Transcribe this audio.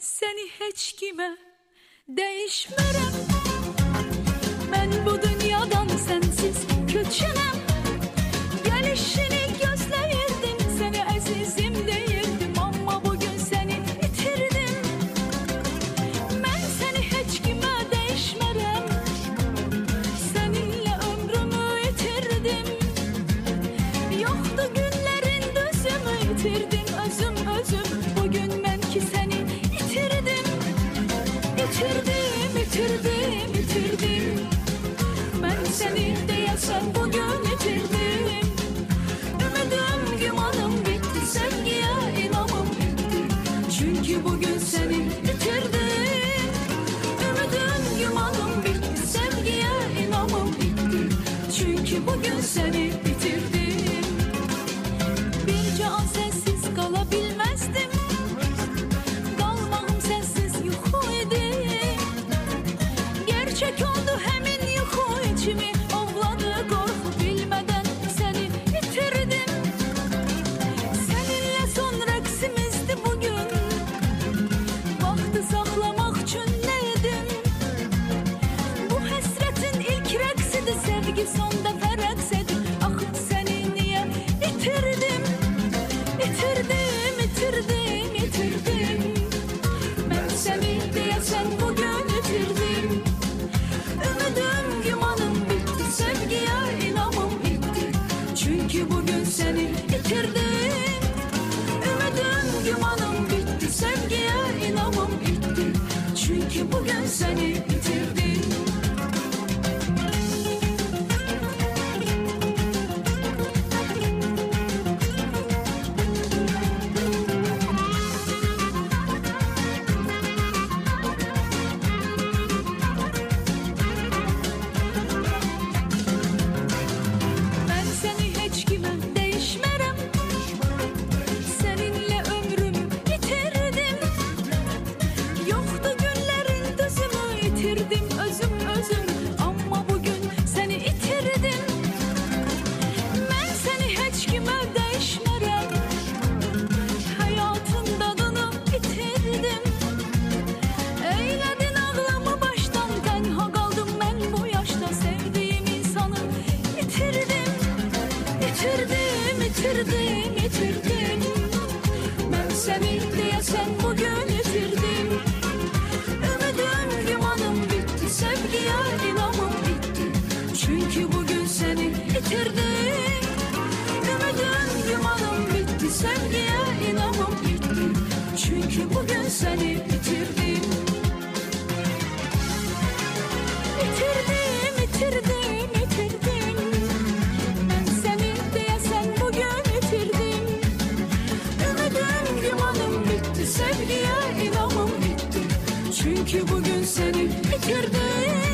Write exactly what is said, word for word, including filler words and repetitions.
seni heç kime değişmirem. Ben bu dünyadan sensiz köçenem. Gelişini gözleyirdim, seni azizim deyirdim, ama bugün seni itirdim. Ben seni heç kime değişmirem, seninle ömrümü yitirdim. Yoktu günlerin düzümü, yitirdim özüm özüm. Bugün ben ki seni itirdim. İtirdim, itirdim, itirdim. Ben seni deyesen bugün itirdim. Ümidim, gümanım bitti, sevgiye inanım bitti. Çünkü bugün seni itirdim. Ümidim, gümanım bitti, sevgiye inanım bitti. Çünkü bugün seni bitirdim. Bir can sensiz kalabilmezdim. Kalmağım sensiz yuhu idi. Gerçek oldu hemen yuhu, içimi ovladı korku, bilmeden seni bitirdim. Seninle son reksimizdi bugün. Vakti saklamak için neydim? Bu hasretin ilk reksidi, sevgi sonda fereksedi. Ah seni niye bitirdim? Bitirdim, bitirdim, bitirdim. Ben seni diyesen bugün bitirdim. Ümidim, gümanım bitti, sevgiye inanım bitti. Çünkü bugün seni bitirdim. Ümidim, gümanım bitti, sevgiye inanım bitti. Çünkü bugün seni bitirdim. Ben seni heç kime değişmirem, seninle ömrümü yitirdim. Yoktu günlerin düzümü, yitirdim özüm özüm, ama bugün seni itirdim. Ben seni heç kime değişmirem, hayatın tadını bitirdim. Eyledin ağlamı baştan, tenha kaldım ben bu yaşta. Sevdiğim insanı yitirdim. Yitirdim, yitirdim, yitirdim. Ben seni diyesen bugün yitirdim. Ümidim, gümanım bitti, sevgiye inanım bitti. Çünkü bugün seni yitirdim. Ümidim, gümanım bitti, sevgiye inanım bitti. Çünkü bugün seni bitirdim. Bitirdim, bitirdim, bitirdim. Ben seni diyesen bugün bitirdim. Ümidim, gümanım bitti, sevgiye inanım bitti. Çünkü bugün seni bitirdim.